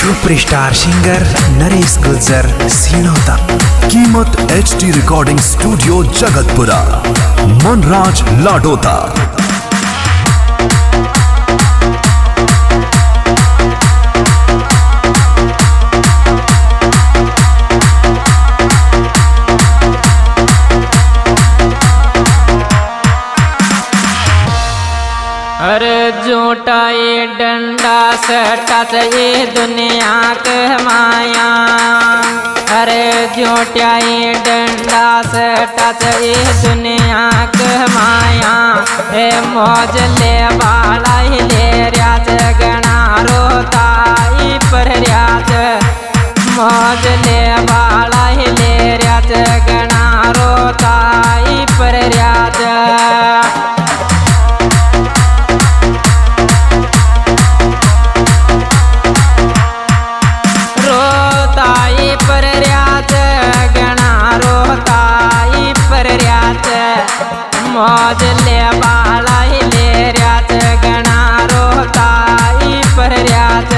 Superstar singer Naresh Gurjar Sinauta. कीमत HD recording studio Jagatpura, Manraj Ladota. अरे झूठा ये डंडा सटा ये दुनिया के माया। अरे झूठा ये डंडा सटा ये दुनिया के माया। ए मौज ले बाला ही ले रियाज गणा रोता ही पर रियाज। मौज ले बाला ही ले रियाज गणा रोता ही पर रियाज। मौज ले बाला ही ले रियाज गणा रोता ही पर रियाज।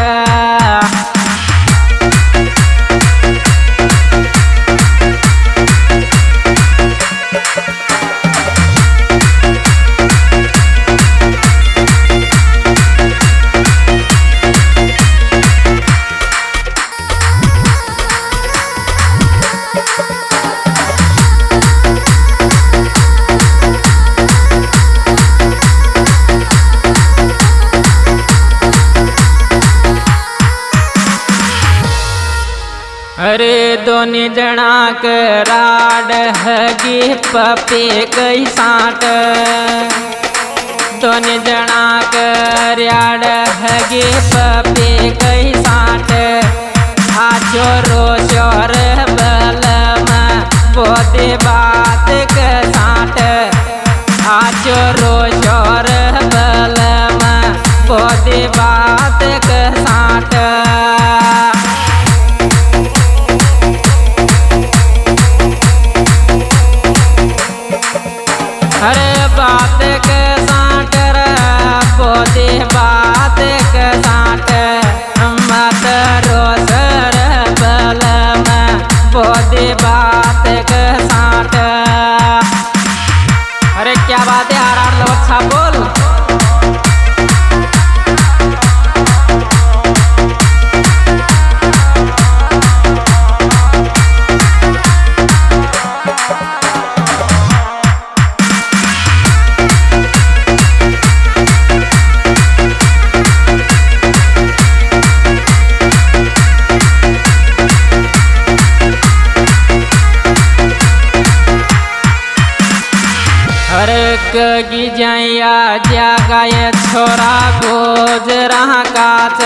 अरे दोनी जना के राड हगी पपी कई साट। दोनी जना के राड हगी पपी कई साट। आजो रोशोर बलम बोधे बात के साट। आजो रोशोर बलम बोधे बात के साट। अरे बात के साठ बोधे बात के साठ। मत रोसर बलम बोधे बात के साठ। अरे क्या बात है आर लोग अच्छा बोल। अरे कगी जैया जागाय छोरा गोजरा काच।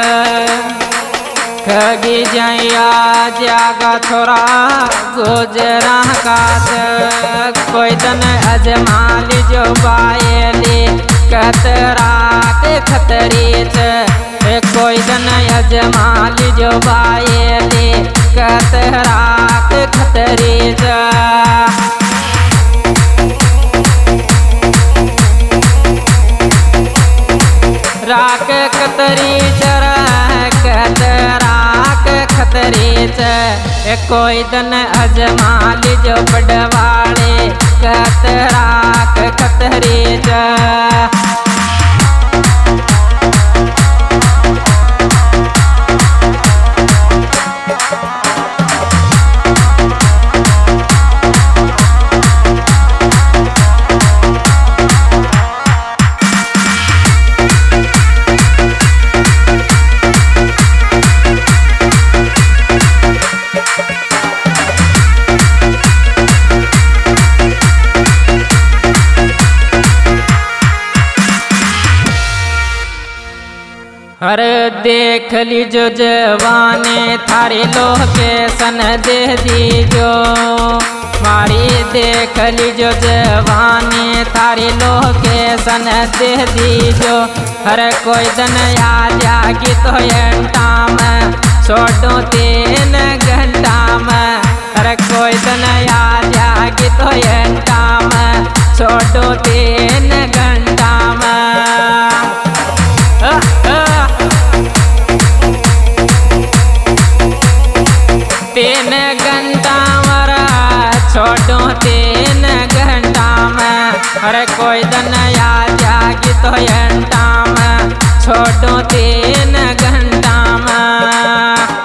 कगी जैया जागा छोरा गोजरा काच। कोई दन अजमाली जो बायली कतरा के खतरीच। कोई दन अजमाली जो बायली कतरा के खतरीच। राक खतरी चर राक खतरी च। कोई दन अजमाली जो बड़वाड़े राक खतरी च। अरे देख लीजो जवानी थारी लोकेशन दे दीजो। मारी देख लीजो जवानी थारी लोकेशन दे दीजो। हर कोई दन आ जागी तो घंटा में छोड़ो 3 घंटा में। हर कोई दन आ जागी तो घंटा में छोड़ो 3 घंटा में। कोई दिन या जागी तो घंटा में छोड़ो 3 घंटा में।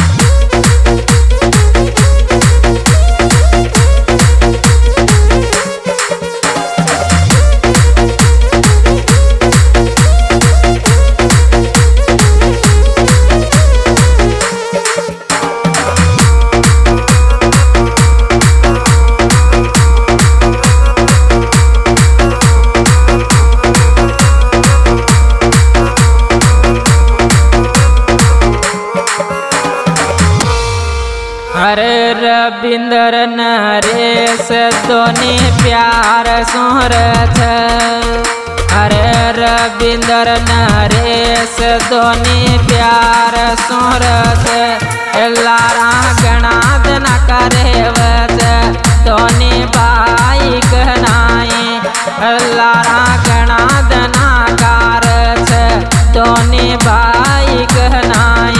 अरे रविंदर नरेश दोनी प्यार सोरथ। अरे रविंदर नरेश दोनी प्यार सोरथ। लारा गणाद न करेवत दोनी बाई कहनाई। लारा गणाद न कारथ दोनी बाई कहनाई।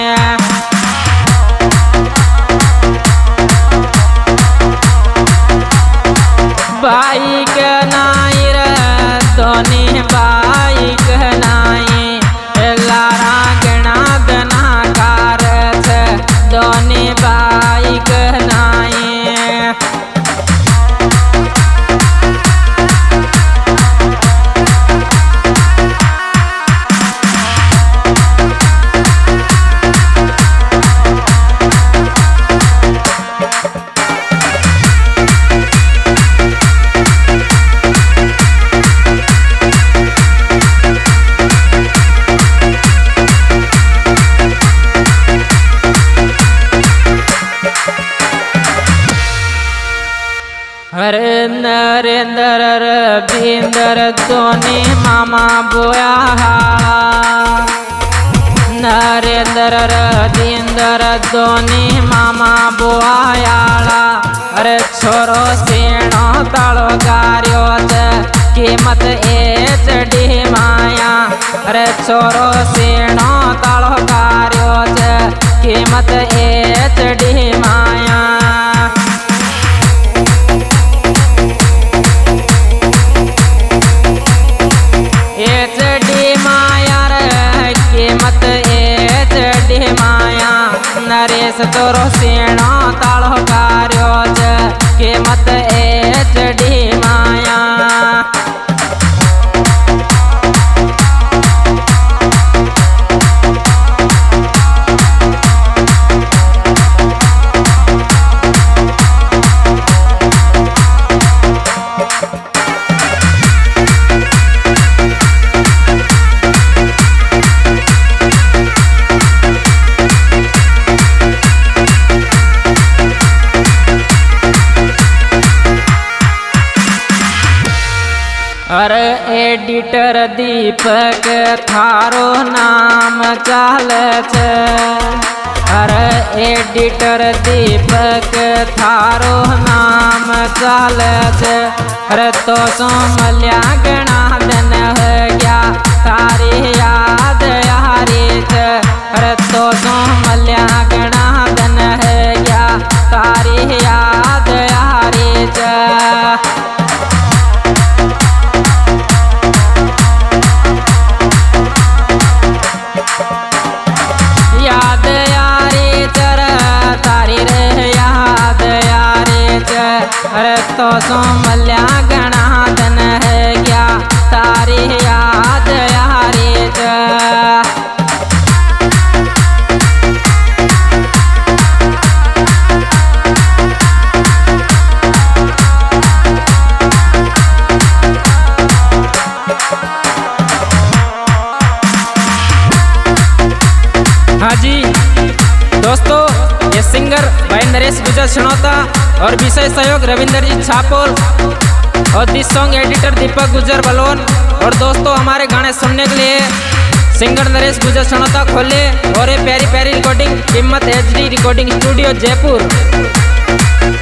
बाई कहनाई रे दोनी बाई कहनाई। लारा गणाद ना कारथ दोनी बाई कहनाई। अरे नरेंद्र रविंदर दोनी मामा बोया हाड़ा। नरेंद्र रविंदर दोनी मामा बोयाला। अरे छोरो सेणो तालो गार्यो कीमत HD माया। अरे छोरो सेणो तालो गार्यो कीमत HD माया। HD माया रे कीमत HD माया। नरेश तोरो सेणो तालो कार्यो कीमत HD माया। अरे एडिटर दीपक थारो नाम चाले छे। अरे एडिटर दीपक थारो नाम चाले छे। अरे तो सोमल्या गणा दिन हो गया तारी याद यारी छे। अरे तो सोमल्या गणा दिन हो गया तारी याद यारी छे। याद यारी चर तारी रे याद यारी च। अरे तो सोमल्या गणा दिन है गया तारी याद यारी च। हाँ जी दोस्तों, ये सिंगर भाई नरेश गुजर सनोता और विषय सहयोग रविंदर जी छापोल और दिस सॉन्ग एडिटर दीपक गुजर बलवन। और दोस्तों हमारे गाने सुनने के लिए सिंगर नरेश गुजर सनोता खोले और ये प्यारी प्यारी रिकॉर्डिंग कीमत HD रिकॉर्डिंग स्टूडियो जयपुर।